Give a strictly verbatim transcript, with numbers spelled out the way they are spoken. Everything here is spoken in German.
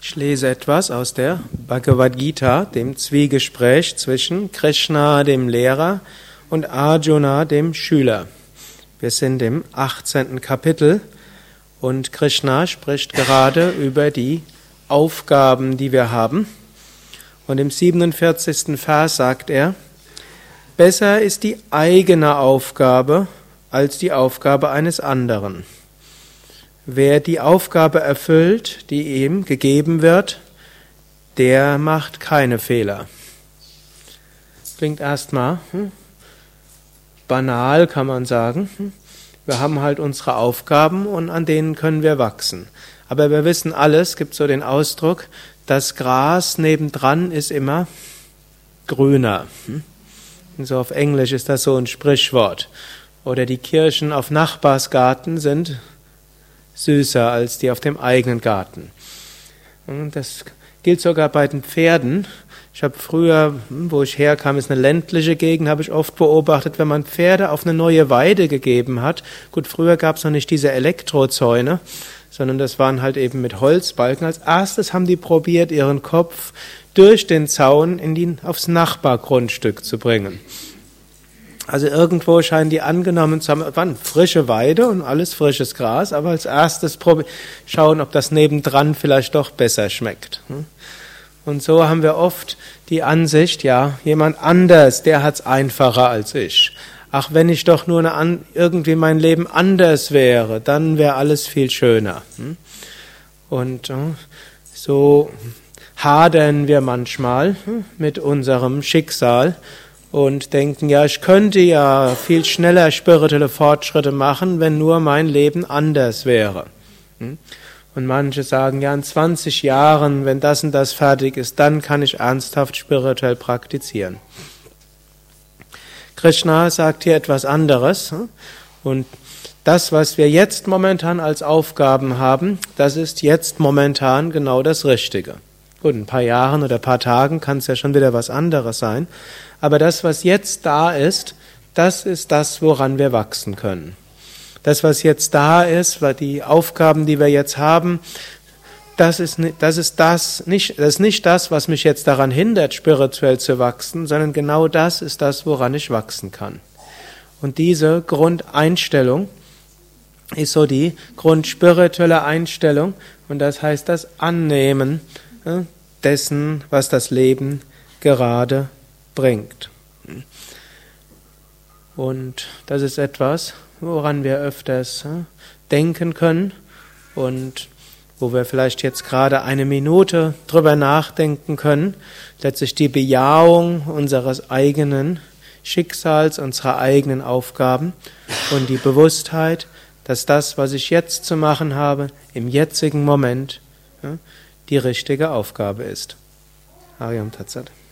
Ich lese etwas aus der Bhagavad Gita, dem Zwiegespräch zwischen Krishna, dem Lehrer, und Arjuna, dem Schüler. Wir sind im achtzehnten Kapitel und Krishna spricht gerade über die Aufgaben, die wir haben. Und im siebenundvierzigsten Vers sagt er: Besser ist die eigene Aufgabe als die Aufgabe eines anderen. Wer die Aufgabe erfüllt, die ihm gegeben wird, der macht keine Fehler. Klingt erstmal hm, banal, kann man sagen. Wir haben halt unsere Aufgaben und an denen können wir wachsen. Aber wir wissen alles, es gibt so den Ausdruck, das Gras nebendran ist immer grüner. Und so auf Englisch ist das so ein Sprichwort. Oder die Kirschen auf Nachbarsgarten sind süßer als die auf dem eigenen Garten. Und das gilt sogar bei den Pferden. Ich habe früher, wo ich herkam, ist eine ländliche Gegend, habe ich oft beobachtet, wenn man Pferde auf eine neue Weide gegeben hat. Gut, früher gab es noch nicht diese Elektrozäune, sondern das waren halt eben mit Holzbalken. Als erstes haben die probiert, ihren Kopf durch den Zaun in die, aufs Nachbargrundstück zu bringen. Also irgendwo scheinen die angenommen zu haben, wann frische Weide und alles frisches Gras, aber als erstes schauen, ob das nebendran vielleicht doch besser schmeckt. Und so haben wir oft die Ansicht, ja, jemand anders, der hat's einfacher als ich. Ach, wenn ich doch nur eine, irgendwie mein Leben anders wäre, dann wäre alles viel schöner. Und so hadern wir manchmal mit unserem Schicksal und denken, ja, ich könnte ja viel schneller spirituelle Fortschritte machen, wenn nur mein Leben anders wäre. Und manche sagen, ja, in zwanzig Jahren, wenn das und das fertig ist, dann kann ich ernsthaft spirituell praktizieren. Krishna sagt hier etwas anderes. Und das, was wir jetzt momentan als Aufgaben haben, das ist jetzt momentan genau das Richtige. Gut, in ein paar Jahren oder ein paar Tagen kann es ja schon wieder was anderes sein. Aber das, was jetzt da ist, das ist das, woran wir wachsen können. Das, was jetzt da ist, die Aufgaben, die wir jetzt haben, das ist, das ist das, nicht, das ist nicht das, was mich jetzt daran hindert, spirituell zu wachsen, sondern genau das ist das, woran ich wachsen kann. Und diese Grundeinstellung ist so die grundspirituelle Einstellung, und das heißt das Annehmen dessen, was das Leben gerade bringt. Und das ist etwas, woran wir öfters denken können und wo wir vielleicht jetzt gerade eine Minute drüber nachdenken können, letztlich die Bejahung unseres eigenen Schicksals, unserer eigenen Aufgaben und die Bewusstheit, dass das, was ich jetzt zu machen habe, im jetzigen Moment die richtige Aufgabe ist. Hariam Tat Sat.